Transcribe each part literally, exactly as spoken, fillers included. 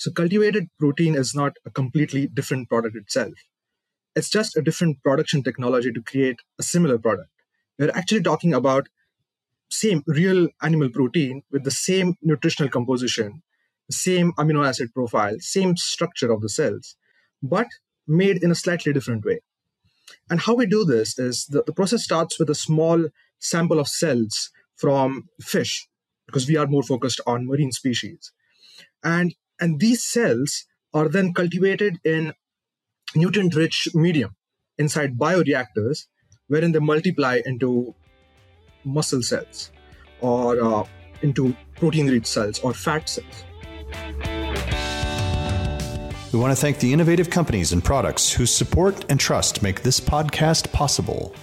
So cultivated protein is not a completely different product itself. It's just a different production technology to create a similar product. We're actually talking about same real animal protein with the same nutritional composition, the same amino acid profile, same structure of the cells, but made in a slightly different way. And how we do this is the, the process starts with a small sample of cells from fish, because we are more focused on marine species. And, and these cells are then cultivated in nutrient-rich medium inside bioreactors, wherein they multiply into muscle cells or uh, into protein-rich cells or fat cells. We want to thank the innovative companies and products whose support and trust make this podcast possible.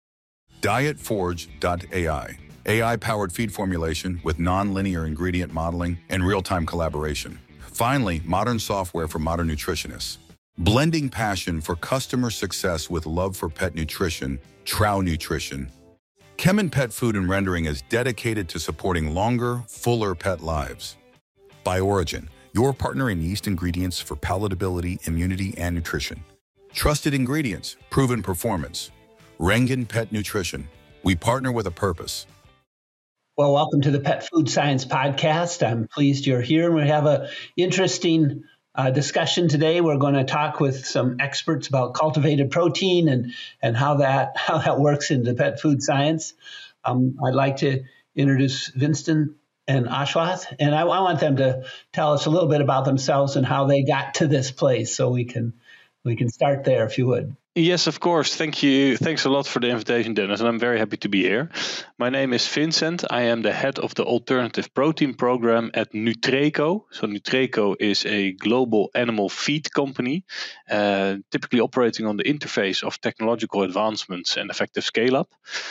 diet forge dot A I, A I-powered feed formulation with non-linear ingredient modeling and real-time collaboration. Finally, modern software for modern nutritionists. Blending passion for customer success with love for pet nutrition, Trow Nutrition. Kemin Pet Food and Rendering is dedicated to supporting longer, fuller pet lives. By Origin, your partner in yeast ingredients for palatability, immunity, and nutrition. Trusted ingredients, proven performance. Rengen Pet Nutrition. We partner with a purpose. Well, welcome to the Pet Food Science Podcast. I'm pleased you're here. We have an interesting uh, discussion today. We're going to talk with some experts about cultivated protein and, and how that how that works into pet food science. Um, I'd like to introduce Vincent and Ashwath, and I, I want them to tell us a little bit about themselves and how they got to this place. So we can we can start there, if you would. Yes, of course. Thank you. Thanks a lot for the invitation, Dennis, and I'm very happy to be here. My name is Vincent. I am the head of the Alternative Protein Program at Nutreco. So Nutreco is a global animal feed company, uh, typically operating on the interface of technological advancements and effective scale-up.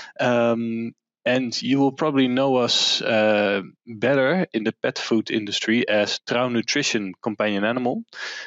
Um, and you will probably know us uh, better in the pet food industry as Trow Nutrition Companion Animal.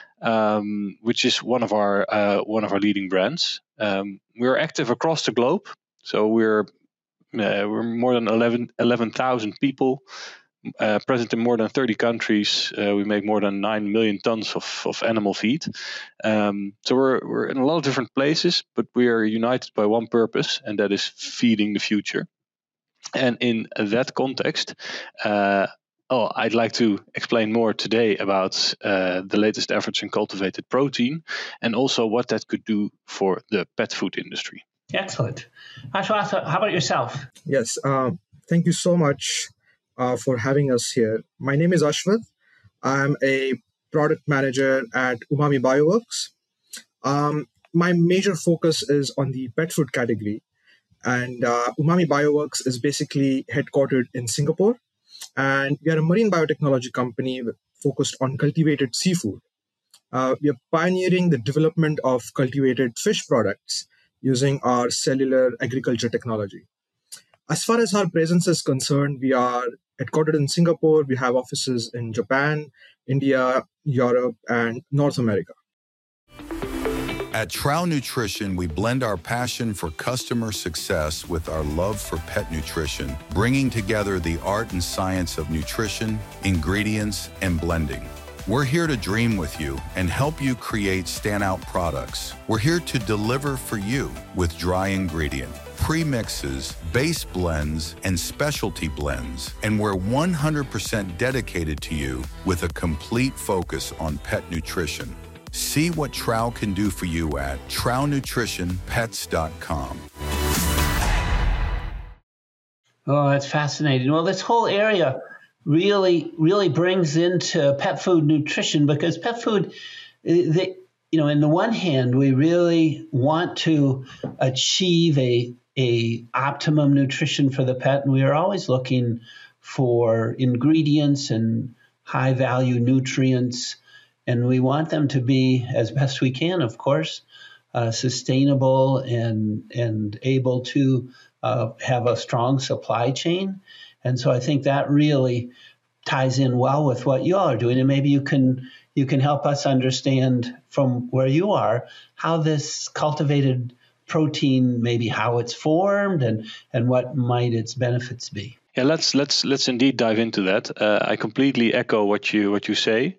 Um, which is one of our uh, one of our leading brands. Um, we're active across the globe, so we're uh, we're more than eleven thousand people, uh, present in more than thirty countries. Uh, we make more than nine million tons of, of animal feed. Um, so we're we're in a lot of different places, but we are united by one purpose, and that is feeding the future. And in that context, uh, Oh, I'd like to explain more today about uh, the latest efforts in cultivated protein and also what that could do for the pet food industry. Excellent. Ashwath, how about yourself? Yes, uh, thank you so much uh, for having us here. My name is Ashwath. I'm a product manager at Umami Bioworks. Um, my major focus is on the pet food category. And uh, Umami Bioworks is basically headquartered in Singapore. And we are a marine biotechnology company focused on cultivated seafood. Uh, we are pioneering the development of cultivated fish products using our cellular agriculture technology. As far as our presence is concerned, we are headquartered in Singapore. We have offices in Japan, India, Europe, and North America. At Trow Nutrition, we blend our passion for customer success with our love for pet nutrition, bringing together the art and science of nutrition, ingredients, and blending. We're here to dream with you and help you create standout products. We're here to deliver for you with dry ingredient, pre-mixes, base blends, and specialty blends. And we're one hundred percent dedicated to you with a complete focus on pet nutrition. See what Trow can do for you at trow nutrition pets dot com. Oh, that's fascinating. Well, this whole area really, really brings into pet food nutrition, because pet food, they, you know, in the one hand, we really want to achieve a, a optimum nutrition for the pet, and we are always looking for ingredients and high value nutrients. And we want them to be, as best we can, of course, uh, sustainable and and able to uh, have a strong supply chain. And so I think that really ties in well with what you all are doing. And maybe you can you can help us understand from where you are how this cultivated protein, maybe how it's formed and, and what might its benefits be. Yeah, let's let's let's indeed dive into that. Uh, I completely echo what you what you say.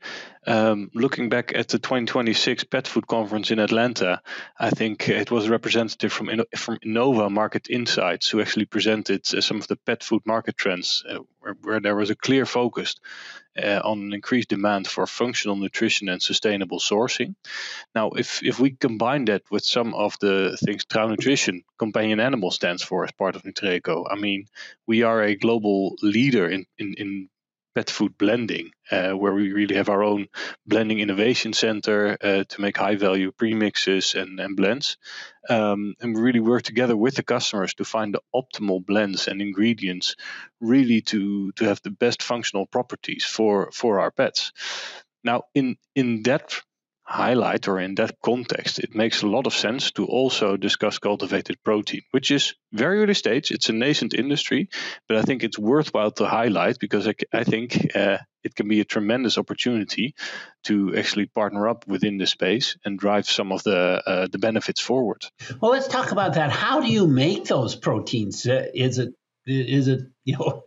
Um, looking back at the twenty twenty-six Pet Food Conference in Atlanta, I think it was a representative from Inno- from Innova Market Insights who actually presented uh, some of the pet food market trends, uh, where, where there was a clear focus uh, on increased demand for functional nutrition and sustainable sourcing. Now, if if we combine that with some of the things Trouw Nutrition, companion animal, stands for as part of Nutreco, I mean, we are a global leader in in, in pet food blending, uh, where we really have our own blending innovation center uh, to make high value premixes and, and blends. Um, and we really work together with the customers to find the optimal blends and ingredients, really to, to have the best functional properties for, for our pets. Now, in, in that highlight or in that context, it makes a lot of sense to also discuss cultivated protein, which is very early stage. It's a nascent industry, but I think it's worthwhile to highlight because I, I think uh, it can be a tremendous opportunity to actually partner up within the space and drive some of the uh, the benefits forward. Well, let's talk about that. How do you make those proteins? Uh, is it is it you know?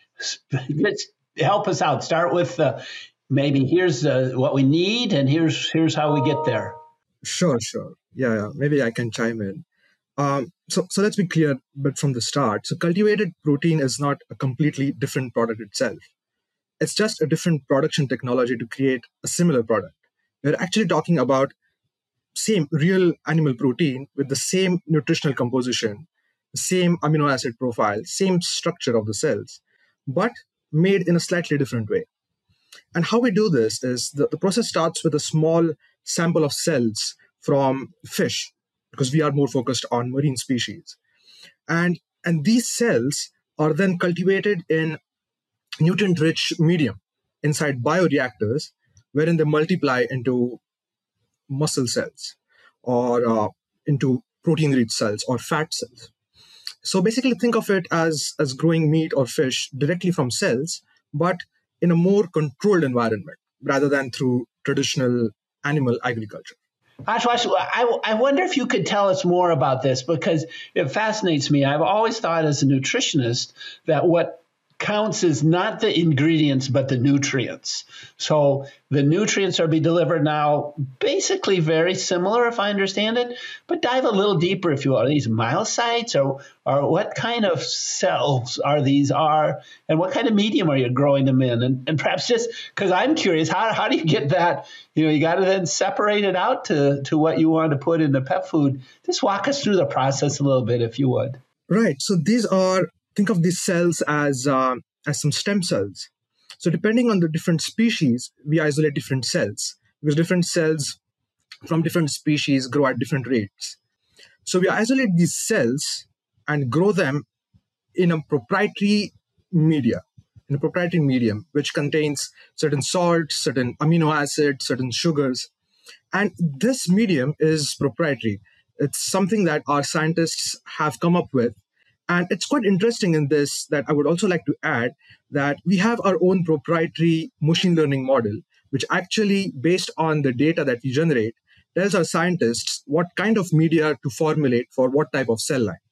Let's help us out. Start with uh, maybe here's uh, what we need, and here's here's how we get there. Sure, sure. Yeah, yeah. Maybe I can chime in. Um, so, so let's be clear, but from the start. So cultivated protein is not a completely different product itself. It's just a different production technology to create a similar product. We're actually talking about same real animal protein with the same nutritional composition, the same amino acid profile, same structure of the cells, but made in a slightly different way. And how we do this is the, the process starts with a small sample of cells from fish, because we are more focused on marine species. And, and these cells are then cultivated in nutrient-rich medium inside bioreactors, wherein they multiply into muscle cells or uh, into protein-rich cells or fat cells. So basically think of it as, as growing meat or fish directly from cells, but in a more controlled environment rather than through traditional animal agriculture. Ashwash, I, I wonder if you could tell us more about this, because it fascinates me. I've always thought as a nutritionist that what counts is not the ingredients, but the nutrients. So the nutrients are being delivered now basically very similar, if I understand it, but dive a little deeper if you will. Are these myelocytes, or, or what kind of cells are these are, and what kind of medium are you growing them in? And, and perhaps just because I'm curious, how, how do you get that? You know, you got to then separate it out to, to what you want to put in the pet food. Just walk us through the process a little bit, if you would. Right. So these are, think of these cells as uh, as some stem cells. So depending on the different species, we isolate different cells, because different cells from different species grow at different rates. So we isolate these cells and grow them in a proprietary media, in a proprietary medium, which contains certain salts, certain amino acids, certain sugars. And this medium is proprietary. It's something that our scientists have come up with. And it's quite interesting in this that I would also like to add that we have our own proprietary machine learning model, which actually, based on the data that we generate, tells our scientists what kind of media to formulate for what type of cell line.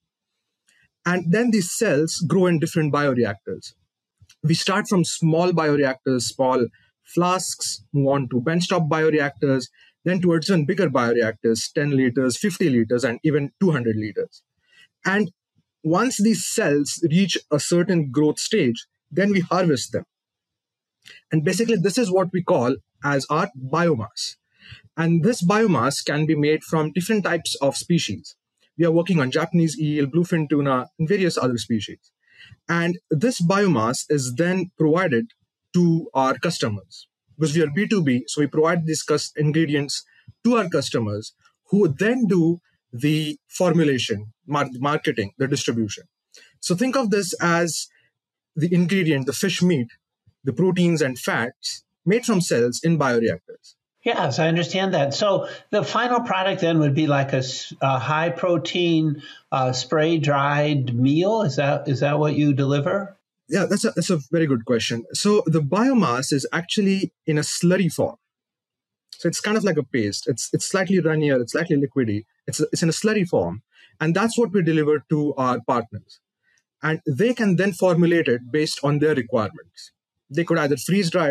And then these cells grow in different bioreactors. We start from small bioreactors, small flasks, move on to benchtop bioreactors, then towards even bigger bioreactors, ten liters, fifty liters, and even two hundred liters. And once these cells reach a certain growth stage, then we harvest them. And basically, this is what we call as our biomass. And this biomass can be made from different types of species. We are working on Japanese eel, bluefin tuna, and various other species. And this biomass is then provided to our customers. Because we are B two B, so we provide these ingredients to our customers, who then do the formulation, marketing, the distribution. So think of this as the ingredient, the fish meat, the proteins and fats made from cells in bioreactors. Yes, I understand that. So the final product then would be like a, a high protein uh, spray dried meal. Is that is that what you deliver? Yeah, that's a, that's a very good question. So the biomass is actually in a slurry form. So it's kind of like a paste. It's it's slightly runnier, it's slightly liquidy. It's, it's in a slurry form. And that's what we deliver to our partners. And they can then formulate it based on their requirements. They could either freeze dry it,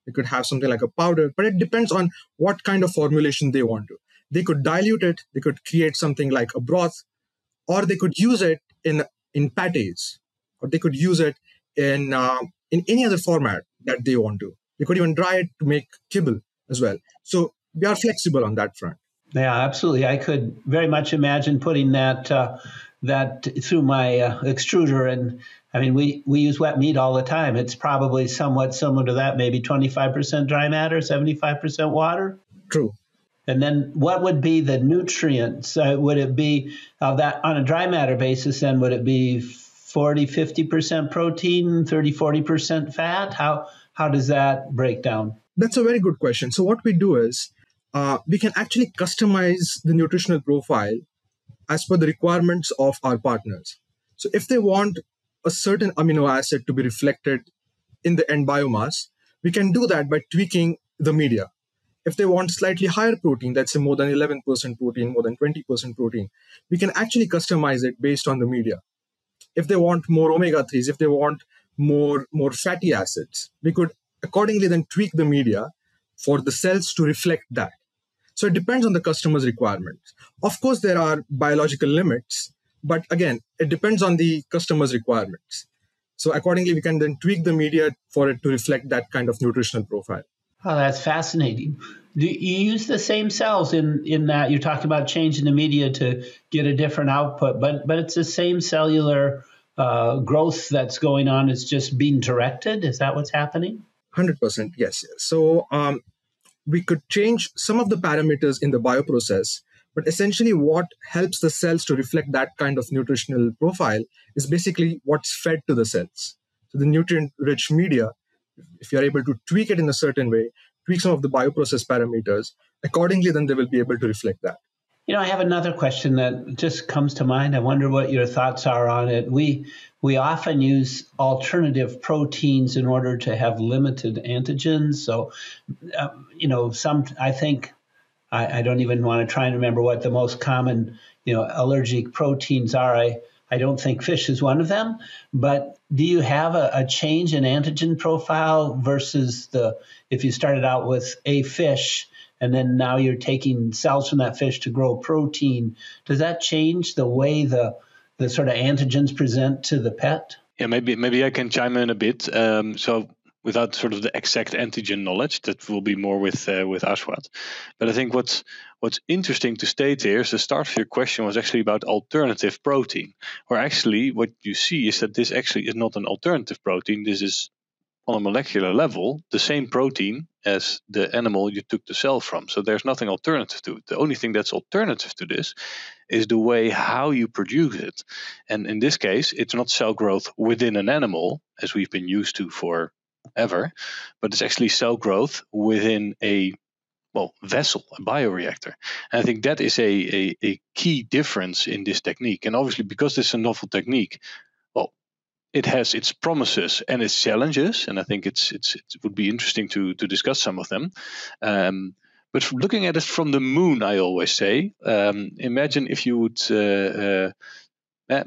They could have something like a powder, but it depends on what kind of formulation they want to. They could dilute it, they could create something like a broth, or they could use it in, in pâtés, or they could use it in, uh, in any other format that they want to. They could even dry it to make kibble as well. So we are flexible on that front. Yeah, absolutely. I could very much imagine putting that uh, that through my uh, extruder. And I mean, we, we use wet meat all the time. It's probably somewhat similar to that, maybe twenty-five percent dry matter, seventy-five percent water. True. And then what would be the nutrients? Uh, would it be uh, that on a dry matter basis, then would it be forty, fifty percent protein, thirty, forty percent fat? How, how does that break down? That's a very good question. So what we do is, Uh, we can actually customize the nutritional profile as per the requirements of our partners. So if they want a certain amino acid to be reflected in the end biomass, we can do that by tweaking the media. If they want slightly higher protein, let's say more than eleven percent protein, more than twenty percent protein, we can actually customize it based on the media. If they want more omega threes, if they want more, more fatty acids, we could accordingly then tweak the media for the cells to reflect that. So it depends on the customer's requirements. Of course, there are biological limits, but again, it depends on the customer's requirements. So accordingly, we can then tweak the media for it to reflect that kind of nutritional profile. Oh, that's fascinating. Do you use the same cells in, in that you're talking about changing the media to get a different output, but but it's the same cellular uh, growth that's going on. It's just being directed. Is that what's happening? one hundred percent, yes. So um, we could change some of the parameters in the bioprocess, but essentially what helps the cells to reflect that kind of nutritional profile is basically what's fed to the cells. So the nutrient-rich media, if you're able to tweak it in a certain way, tweak some of the bioprocess parameters, accordingly, then they will be able to reflect that. You know, I have another question that just comes to mind. I wonder what your thoughts are on it. We we often use alternative proteins in order to have limited antigens. So, uh, you know, some I think I, I don't even want to try and remember what the most common, you know, allergic proteins are. I I don't think fish is one of them. But do you have a, a change in antigen profile versus the if you started out with a fish and then now you're taking cells from that fish to grow protein? Does that change the way the the sort of antigens present to the pet? Yeah, maybe maybe I can chime in a bit. Um, so without sort of the exact antigen knowledge, that will be more with uh, with Ashwath. But I think what's what's interesting to state here is the start of your question was actually about alternative protein, or actually what you see is that this actually is not an alternative protein. This is on a molecular level the same protein as the animal you took the cell from. So there's nothing alternative to it. The only thing that's alternative to this is the way how you produce it. And in this case, it's not cell growth within an animal, as we've been used to forever, but it's actually cell growth within a well vessel, a bioreactor. And I think that is a, a, a key difference in this technique. And obviously, because this is a novel technique, well, it has its promises and its challenges, and I think it's it's it would be interesting to to discuss some of them. Um, but looking at it from the moon, I always say, um, imagine if you would uh, uh,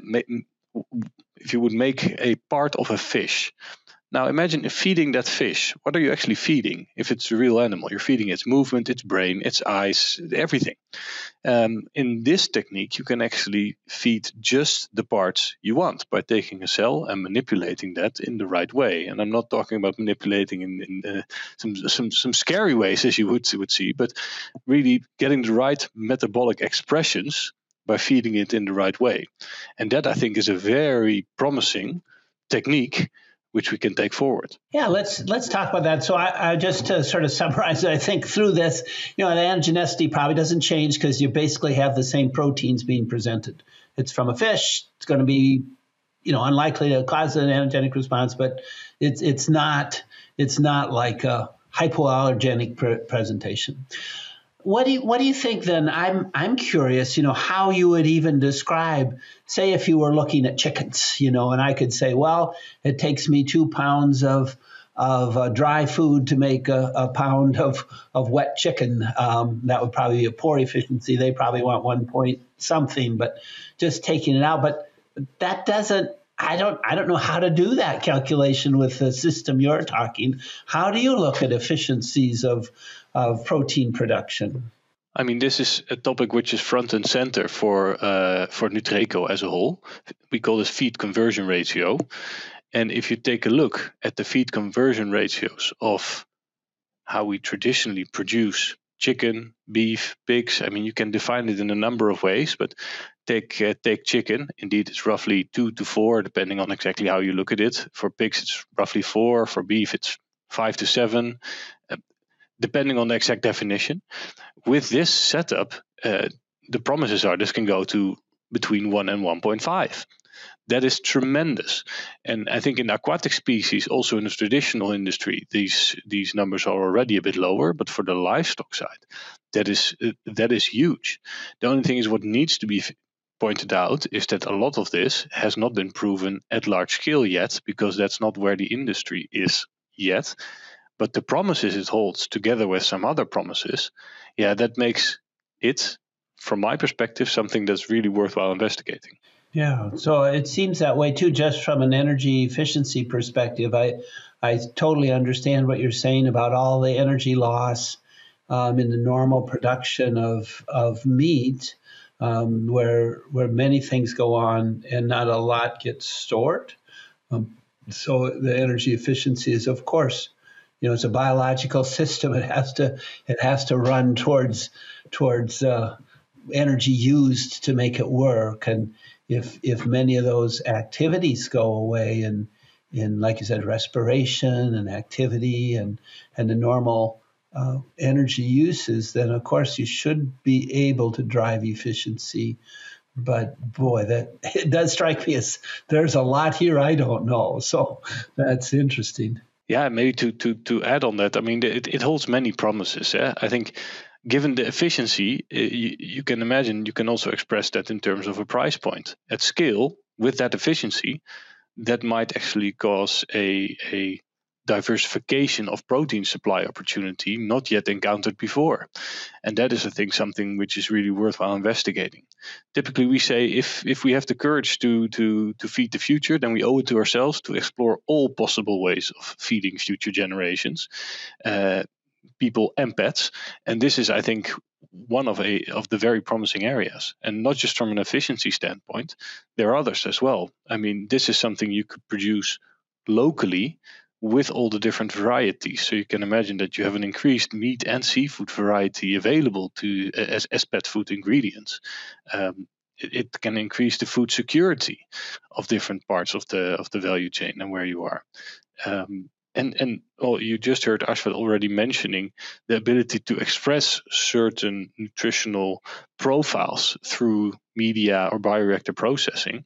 if you would make a part of a fish. Now imagine feeding that fish. What are you actually feeding? If it's a real animal, you're feeding its movement, its brain, its eyes, everything. Um, in this technique, you can actually feed just the parts you want by taking a cell and manipulating that in the right way. And I'm not talking about manipulating in, in uh, some, some some scary ways, as you would, would see, but really getting the right metabolic expressions by feeding it in the right way. And that, I think, is a very promising technique which we can take forward. Yeah, let's let's talk about that. So I, I just to sort of summarize, I think through this, you know, the antigenicity probably doesn't change because you basically have the same proteins being presented. It's from a fish. It's going to be, you know, unlikely to cause an antigenic response, but it's it's not it's not like a hypoallergenic pre- presentation. What do you, what do you think then? I'm I'm curious, you know, how you would even describe, say, if you were looking at chickens, you know, and I could say, well, it takes me two pounds of of uh, dry food to make a, a pound of of wet chicken. Um, that would probably be a poor efficiency. They probably want one point something, but just taking it out. But that doesn't I don't I don't know how to do that calculation with the system you're talking. How do you look at efficiencies of of protein production? I mean, this is a topic which is front and center for uh, for Nutreco as a whole. We call this feed conversion ratio. And if you take a look at the feed conversion ratios of how we traditionally produce chicken, beef, pigs, I mean, you can define it in a number of ways, but take uh, take chicken. Indeed, it's roughly two to four, depending on exactly how you look at it. For pigs, it's roughly four. For beef, it's five to seven, uh, depending on the exact definition. With this setup, uh, the promises are this can go to between one and one point five. That is tremendous. And I think in aquatic species, also in the traditional industry, these these numbers are already a bit lower. But for the livestock side, that is uh, that is huge. The only thing is what needs to be pointed out is that a lot of this has not been proven at large scale yet, because that's not where the industry is yet. But the promises it holds, together with some other promises, yeah, that makes it, from my perspective, something that's really worthwhile investigating. Yeah, so it seems that way too, just from an energy efficiency perspective. I I totally understand what you're saying about all the energy loss um, in the normal production of of meat, um, where where many things go on and not a lot gets stored. Um, so the energy efficiency is, of course, you know, it's a biological system. It has to it has to run towards towards uh, energy used to make it work. And if if many of those activities go away, and in, like you said, respiration and activity and and the normal uh, energy uses, then of course you should be able to drive efficiency. But boy, that it does strike me as there's a lot here I don't know. So that's interesting. Yeah, maybe to to to add on that, I mean, it, it holds many promises. Eh? I think given the efficiency, you, you can imagine you can also express that in terms of a price point. At scale, with that efficiency, that might actually cause a, a diversification of protein supply opportunity not yet encountered before. And that is, I think, something which is really worthwhile investigating. Typically, we say if, if we have the courage to, to, to feed the future, then we owe it to ourselves to explore all possible ways of feeding future generations. Uh, people and pets, and this is, I think, one of a of the very promising areas, and not just from an efficiency standpoint. There are others as well. I mean, this is something you could produce locally with all the different varieties. So you can imagine that you have an increased meat and seafood variety available to as, as pet food ingredients. Um, it, it can increase the food security of different parts of the of the value chain and where you are. Um, And, and oh, you just heard Ashwath already mentioning the ability to express certain nutritional profiles through media or bioreactor processing.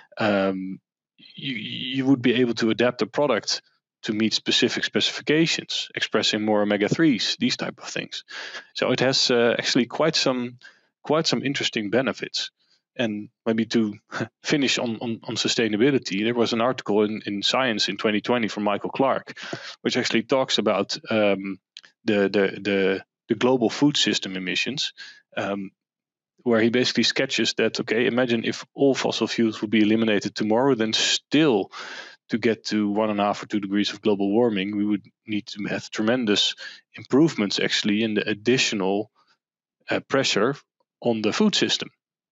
Um, you, you would be able to adapt the product to meet specific specifications, expressing more omega threes, these type of things. So it has uh, actually quite some quite some interesting benefits. And maybe to finish on, on, on sustainability, there was an article in, in Science in twenty twenty from Michael Clark, which actually talks about um, the, the, the, the global food system emissions, um, where he basically sketches that, okay, imagine if all fossil fuels would be eliminated tomorrow, then still to get to one and a half or two degrees of global warming, we would need to have tremendous improvements actually in the additional uh, pressure on the food system.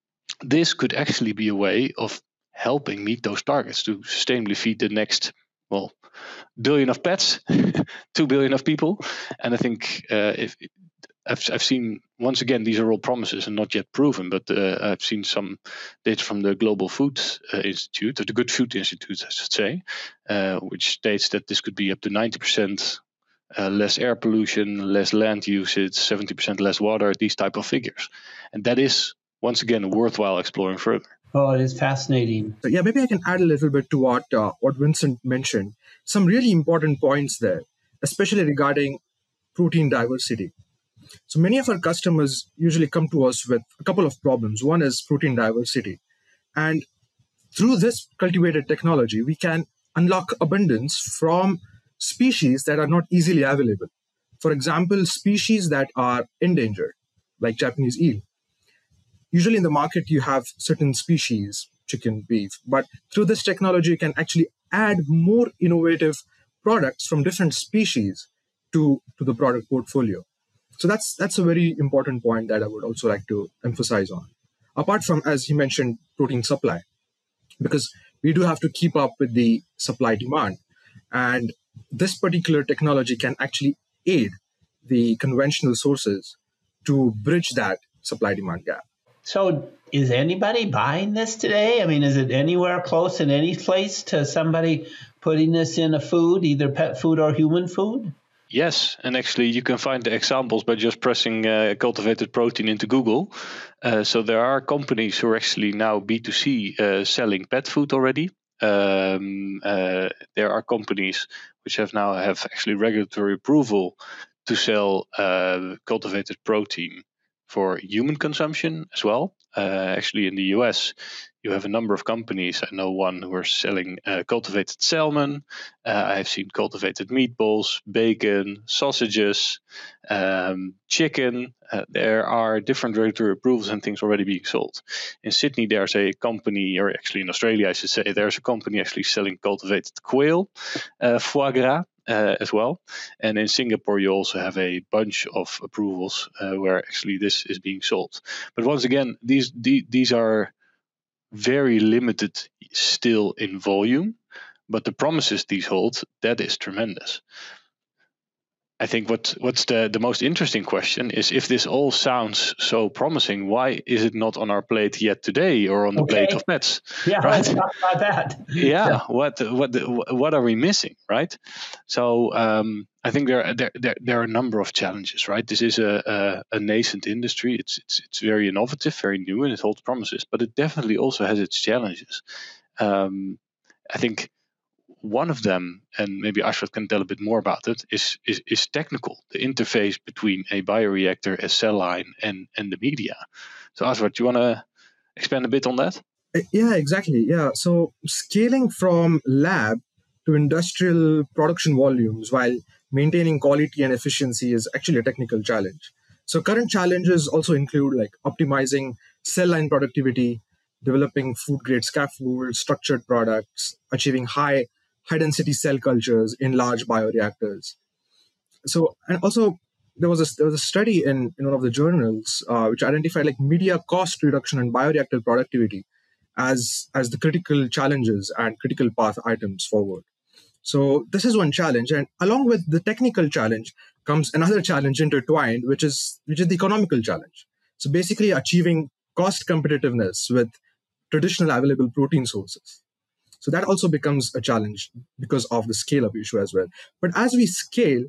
This could actually be a way of helping meet those targets to sustainably feed the next, well, billion of pets, two billion of people. And I think uh, if I've, I've seen, once again, these are all promises and not yet proven, but uh, I've seen some data from the Global Food uh, Institute, or the Good Food Institute, I should say, uh, which states that this could be up to ninety percent uh, less air pollution, less land usage, seventy percent less water, these type of figures. And that is, once again, worthwhile exploring further. Oh, it is fascinating. So, yeah, maybe I can add a little bit to what uh, what Vincent mentioned. Some really important points there, especially regarding protein diversity. So many of our customers usually come to us with a couple of problems. One is protein diversity. And through this cultivated technology, we can unlock abundance from species that are not easily available. For example, species that are endangered, like Japanese eel. Usually in the market, you have certain species chicken, beef. But through this technology, you can actually add more innovative products from different species to, to the product portfolio. So that's that's a very important point that I would also like to emphasize on. Apart from, as you mentioned, protein supply, because we do have to keep up with the supply demand. And this particular technology can actually aid the conventional sources to bridge that supply demand gap. So is anybody buying this today? I mean, is it anywhere close in any place to somebody putting this in a food, either pet food or human food? Yes, and actually you can find the examples by just pressing uh, cultivated protein into Google. Uh, so there are companies who are actually now B two C uh, selling pet food already. Um, uh, there are companies which have now have actually regulatory approval to sell uh, cultivated protein for human consumption as well. Uh, actually, in the U S, you have a number of companies. I know one who are selling uh, cultivated salmon. Uh, I've seen cultivated meatballs, bacon, sausages, um, chicken. Uh, there are different regulatory approvals and things already being sold. In Sydney, there's a company, or actually in Australia, I should say, there's a company actually selling cultivated quail, uh, foie gras. Uh, as well. And in Singapore, you also have a bunch of approvals uh, where actually this is being sold. But once again, these the, these are very limited still in volume, but the promises these hold, that is tremendous. I think what what's the, the most interesting question is, if this all sounds so promising, why is it not on our plate yet today, or on the Okay. plate of pets? Yeah, right? let's talk about that. yeah, yeah. what what what are we missing, right? So um, I think there, there there there are a number of challenges, right? This is a, a, a nascent industry. It's it's it's very innovative, very new, and it holds promises, but it definitely also has its challenges. Um, I think one of them, and maybe Ashwath can tell a bit more about it, is, is is technical. The interface between a bioreactor, a cell line, and and the media. So Ashwath, do you want to expand a bit on that? Yeah, exactly. Yeah. So scaling from lab to industrial production volumes while maintaining quality and efficiency is actually a technical challenge. So current challenges also include like optimizing cell line productivity, developing food grade scaffolds, structured products, achieving high high density cell cultures in large bioreactors. So, and also there was a, there was a study in, in one of the journals uh, which identified like media cost reduction and bioreactor productivity as, as the critical challenges and critical path items forward. So this is one challenge. And along with the technical challenge comes another challenge intertwined, which is, which is the economical challenge. So basically achieving cost competitiveness with traditional available protein sources. So that also becomes a challenge because of the scale-up issue as well. But as we scale,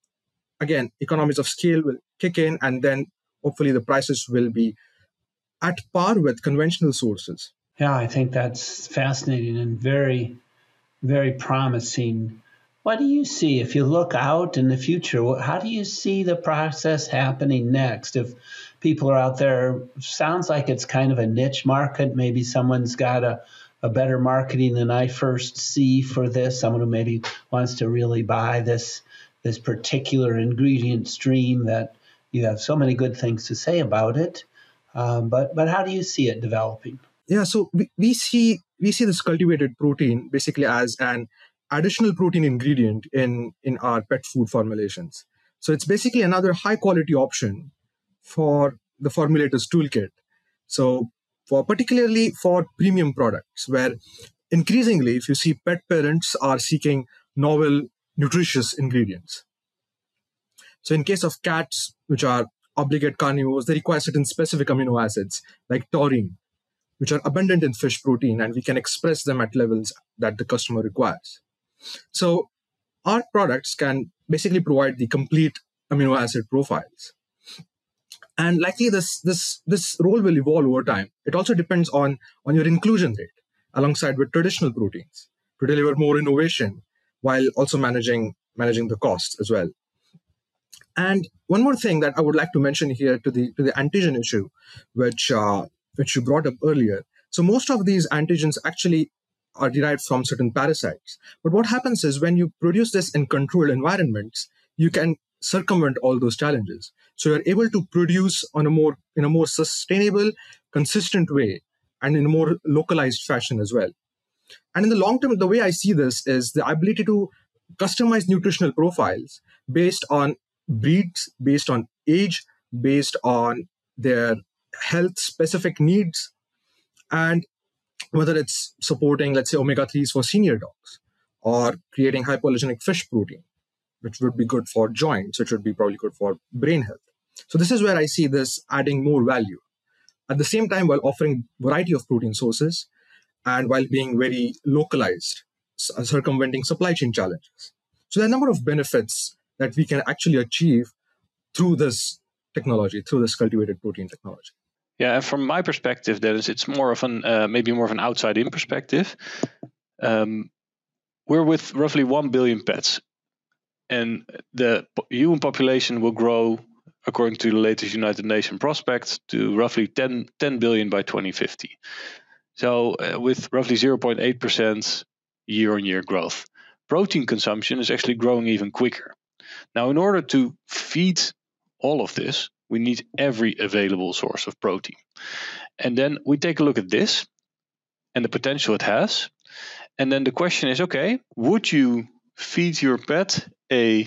again, economies of scale will kick in, and then hopefully the prices will be at par with conventional sources. Yeah, I think that's fascinating and very, very promising. What do you see if you look out in the future? How do you see the process happening next? If people are out there, sounds like it's kind of a niche market. Maybe someone's got a a better marketing than I first see for this. Someone who maybe wants to really buy this this particular ingredient stream that you have so many good things to say about it. Um, but but how do you see it developing? Yeah, so we, we see we see this cultivated protein basically as an additional protein ingredient in, in our pet food formulations. So it's basically another high quality option for the formulator's toolkit. So for particularly for premium products, where increasingly, if you see pet parents are seeking novel, nutritious ingredients. So in case of cats, which are obligate carnivores, they require certain specific amino acids like taurine, which are abundant in fish protein, and we can express them at levels that the customer requires. So our products can basically provide the complete amino acid profiles. And likely this this this role will evolve over time. It also depends on, on your inclusion rate alongside with traditional proteins to deliver more innovation while also managing managing the costs as well. And one more thing that I would like to mention here to the to the antigen issue, which uh, which you brought up earlier. So most of these antigens actually are derived from certain parasites. But what happens is when you produce this in controlled environments, you can circumvent all those challenges. So you're able to produce on a more in a more sustainable, consistent way and in a more localized fashion as well. And in the long term, the way I see this is the ability to customize nutritional profiles based on breeds, based on age, based on their health specific needs, and whether it's supporting, let's say, omega threes for senior dogs, or creating hypoallergenic fish protein, which would be good for joints, which would be probably good for brain health. So this is where I see this adding more value. At the same time, while offering variety of protein sources and while being very localized, circumventing supply chain challenges. So there are a number of benefits that we can actually achieve through this technology, through this cultivated protein technology. Yeah, and from my perspective, Dennis, it's more of an uh, maybe more of an outside-in perspective. Um, we're with roughly one billion pets, and the human population will grow, according to the latest United Nations prospects, to roughly ten, ten billion by twenty fifty. So uh, with roughly zero point eight percent year-on-year growth. Protein consumption is actually growing even quicker. Now, in order to feed all of this, we need every available source of protein. And then we take a look at this and the potential it has. And then the question is, okay, would you feed your pet a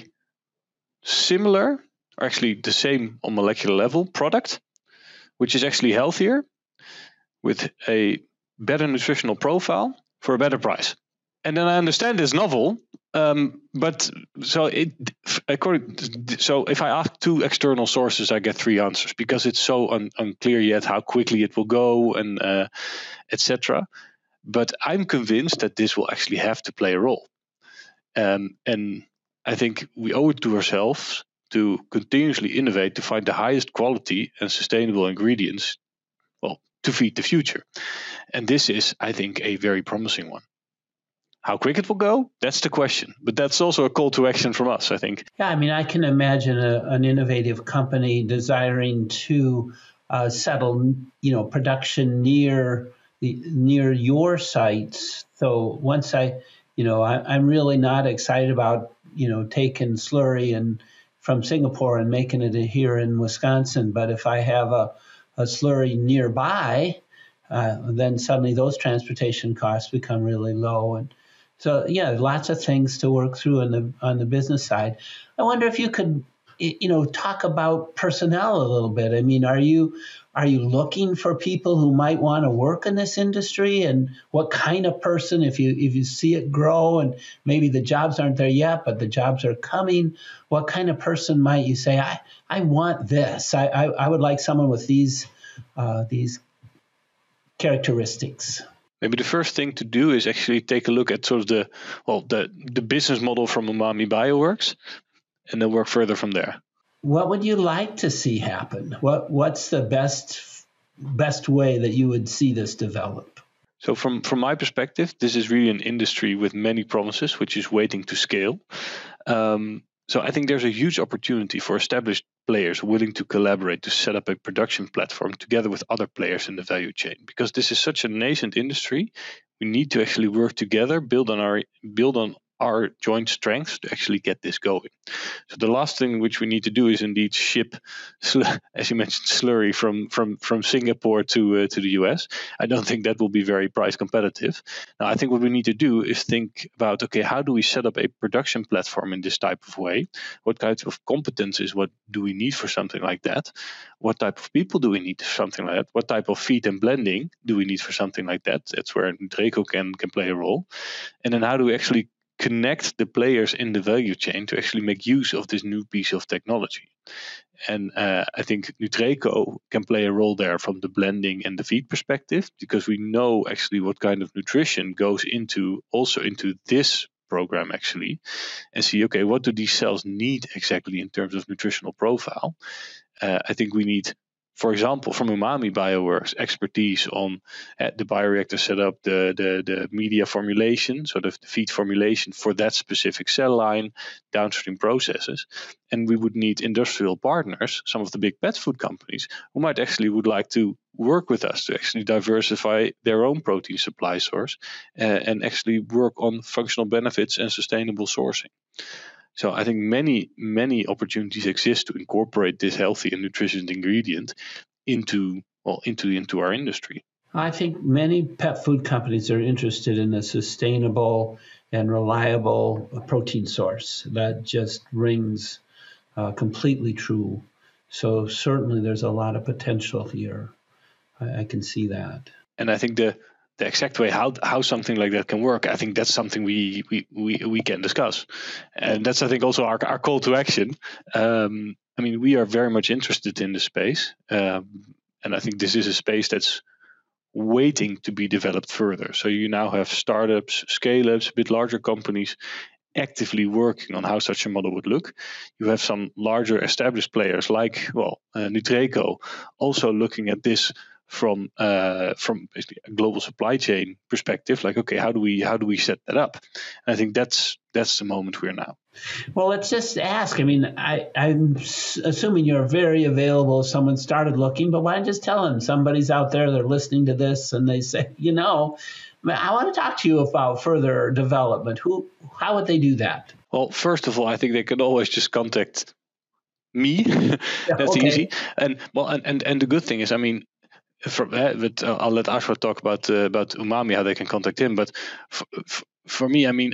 similar, or actually the same on molecular level product, which is actually healthier, with a better nutritional profile for a better price? And then I understand it's novel, um, but so it according so if I ask two external sources, I get three answers because it's so un, unclear yet how quickly it will go and uh, et cetera. But I'm convinced that this will actually have to play a role, um, and I think we owe it to ourselves to continuously innovate to find the highest quality and sustainable ingredients, well, to feed the future. And this is, I think, a very promising one. How quick it will go, that's the question. But that's also a call to action from us, I think. Yeah, I mean, I can imagine a, an innovative company desiring to uh, settle, you know, production near the near your sites. So once I, you know, I, I'm really not excited about, you know, taking slurry and from Singapore and making it here in Wisconsin. But if I have a, a slurry nearby, uh, then suddenly those transportation costs become really low. And so, yeah, lots of things to work through on the on the business side. I wonder if you could, you know, talk about personnel a little bit. I mean, are you are you looking for people who might want to work in this industry, and what kind of person? If you if you see it grow, and maybe the jobs aren't there yet, but the jobs are coming, what kind of person might you say, I I want this? I I, I would like someone with these uh, these characteristics. Maybe the first thing to do is actually take a look at sort of the well the, the business model from Umami Bioworks, and then work further from there. What would you like to see happen? What what's the best best way that you would see this develop? So from, from my perspective, this is really an industry with many promises, which is waiting to scale. Um, so I think there's a huge opportunity for established players willing to collaborate to set up a production platform together with other players in the value chain. Because this is such a nascent industry, we need to actually work together, build on our build on our joint strengths to actually get this going. So the last thing which we need to do is indeed ship, as you mentioned, slurry from from from Singapore to uh, to the U S. I don't think that will be very price competitive. Now, I think what we need to do is think about, okay, how do we set up a production platform in this type of way? What kinds of competencies, what do we need for something like that? What type of people do we need for something like that? What type of feed and blending do we need for something like that? That's where Nutreco can can play a role. And then how do we actually connect the players in the value chain to actually make use of this new piece of technology? And uh, I think Nutreco can play a role there from the blending and the feed perspective, because we know actually what kind of nutrition goes into also into this program actually, and see, okay, what do these cells need exactly in terms of nutritional profile? Uh, I think we need, for example, from Umami Bioworks, expertise on uh, the bioreactor setup, the, the, the media formulation, sort of the feed formulation for that specific cell line, downstream processes. And we would need industrial partners, some of the big pet food companies, who might actually would like to work with us to actually diversify their own protein supply source uh, and actually work on functional benefits and sustainable sourcing. So I think many, many opportunities exist to incorporate this healthy and nutritious ingredient into well into into our industry. I think many pet food companies are interested in a sustainable and reliable protein source. That just rings uh, completely true. So certainly there's a lot of potential here. I, I can see that. And I think the the exact way how how something like that can work, I think that's something we we we, we can discuss. And that's, I think, also our, our call to action. Um, I mean, we are very much interested in the space. Um, and I think this is a space that's waiting to be developed further. So you now have startups, scale-ups, a bit larger companies actively working on how such a model would look. You have some larger established players like, well, uh, Nutreco, also looking at this from uh, from basically a global supply chain perspective. Like, okay, how do we how do we set that up? And I think that's that's the moment we're now. Well, let's just ask. I mean, I, I'm assuming you're very available if someone started looking, but why don't you just tell them somebody's out there, they're listening to this, and they say, you know, I want to talk to you about further development. Who, how would they do that? Well, first of all, I think they can always just contact me. That's okay. easy. And well, and, and, and the good thing is, I mean, from, uh, but uh, I'll let Ashwath talk about uh, about Umami, how they can contact him. But f- f- for me, I mean,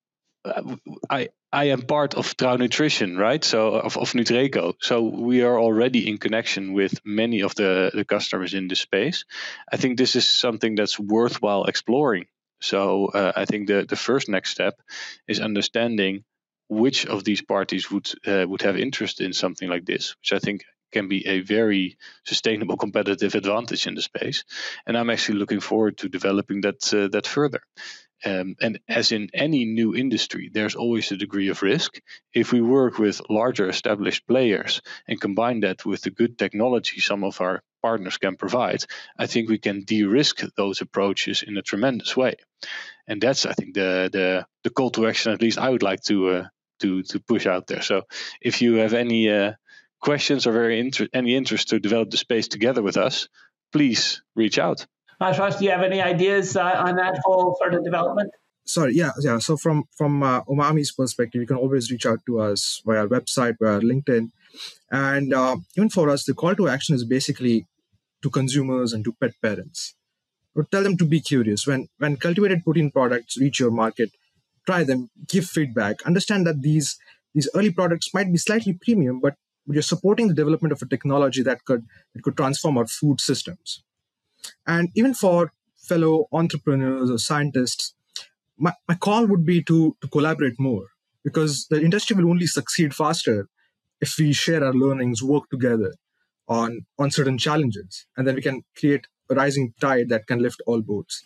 uh, I I am part of Trouw Nutrition, right? So of, of Nutreco. So we are already in connection with many of the, the customers in this space. I think this is something that's worthwhile exploring. So uh, I think the, the first next step is understanding which of these parties would uh, would have interest in something like this, which I think can be a very sustainable competitive advantage in the space. And I'm actually looking forward to developing that uh, that further. Um, and as in any new industry, there's always a degree of risk. If we work with larger established players and combine that with the good technology some of our partners can provide, I think we can de-risk those approaches in a tremendous way. And that's, I think, the the, the call to action, at least I would like to uh, to to push out there. So if you have any uh, questions or very inter- any interest to develop the space together with us, please reach out. Ashwath, do you have any ideas uh, on that whole sort of development? Sorry, yeah, yeah. So from from uh, Umami's perspective, you can always reach out to us via our website, via LinkedIn, and uh, even for us, the call to action is basically to consumers and to pet parents. Or tell them to be curious. When when cultivated protein products reach your market, try them, give feedback, understand that these these early products might be slightly premium, but you're supporting the development of a technology that could that could transform our food systems. And even for fellow entrepreneurs or scientists, my, my call would be to, to collaborate more, because the industry will only succeed faster if we share our learnings, work together on, on certain challenges, and then we can create a rising tide that can lift all boats.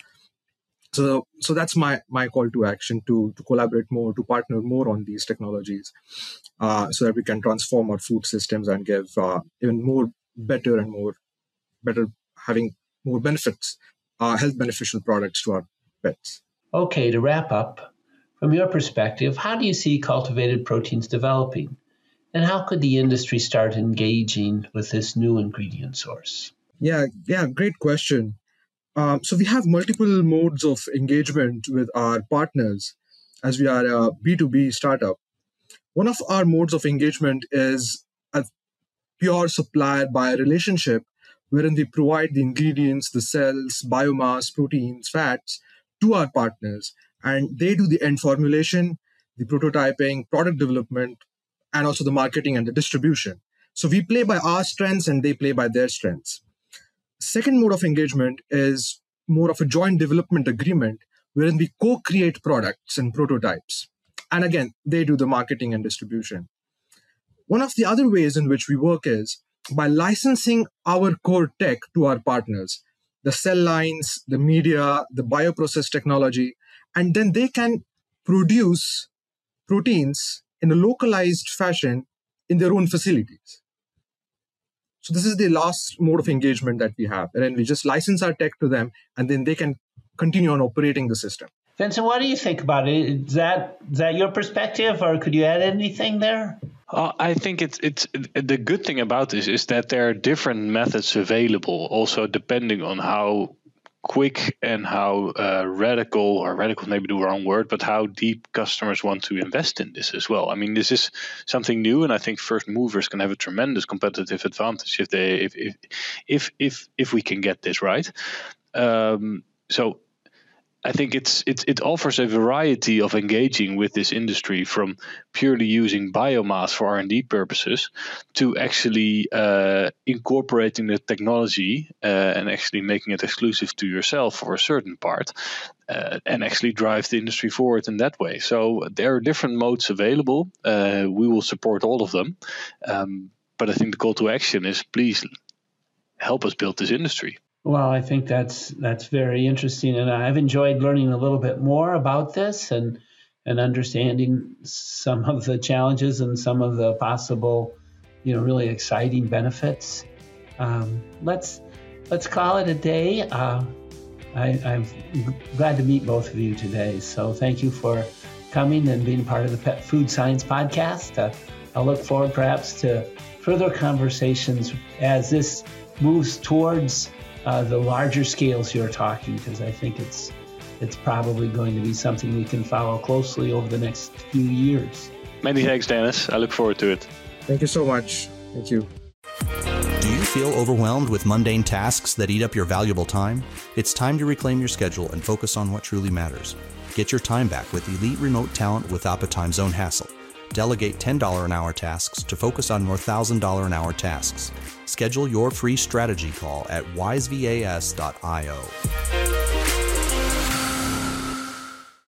So, so that's my, my call to action, to, to collaborate more, to partner more on these technologies, uh, so that we can transform our food systems and give uh, even more better and more better having more benefits, uh, health beneficial products to our pets. Okay, to wrap up, from your perspective, how do you see cultivated proteins developing? And how could the industry start engaging with this new ingredient source? Yeah, yeah, great question. Um, so we have multiple modes of engagement with our partners as we are a B two B startup. One of our modes of engagement is a pure supplier buyer relationship, wherein we provide the ingredients, the cells, biomass, proteins, fats to our partners, and they do the end formulation, the prototyping, product development, and also the marketing and the distribution. So we play by our strengths and they play by their strengths. Second mode of engagement is more of a joint development agreement, wherein we co-create products and prototypes. And again, they do the marketing and distribution. One of the other ways in which we work is by licensing our core tech to our partners, the cell lines, the media, the bioprocess technology, and then they can produce proteins in a localized fashion in their own facilities. So this is the last mode of engagement that we have. And then we just license our tech to them, and then they can continue on operating the system. Vincent, what do you think about it? Is that, is that your perspective, or could you add anything there? Uh, I think it's it's the good thing about this is that there are different methods available, also depending on how quick and how uh, radical, or radical maybe the wrong word, but how deep customers want to invest in this as well. I mean, this is something new, and I think first movers can have a tremendous competitive advantage if they if if if if, if we can get this right. Um, so I think it's it, it offers a variety of engaging with this industry, from purely using biomass for R and D purposes to actually uh, incorporating the technology uh, and actually making it exclusive to yourself for a certain part, uh, and actually drive the industry forward in that way. So there are different modes available. Uh, we will support all of them. Um, but I think the call to action is, please help us build this industry. Well, I think that's that's very interesting, and I've enjoyed learning a little bit more about this and and understanding some of the challenges and some of the possible, you know, really exciting benefits. Um, let's let's call it a day. Uh, I, I'm glad to meet both of you today. So thank you for coming and being part of the Pet Food Science Podcast. Uh, I'll look forward perhaps to further conversations as this moves towards Uh, the larger scales you're talking, because I think it's it's probably going to be something we can follow closely over the next few years. Many thanks, Dennis. I look forward to it. Thank you so much. Thank you. Do you feel overwhelmed with mundane tasks that eat up your valuable time? It's time to reclaim your schedule and focus on what truly matters. Get your time back with elite remote talent without the time zone hassle. Delegate ten dollars an hour tasks to focus on more one thousand dollars an hour tasks. Schedule your free strategy call at wise vas dot io.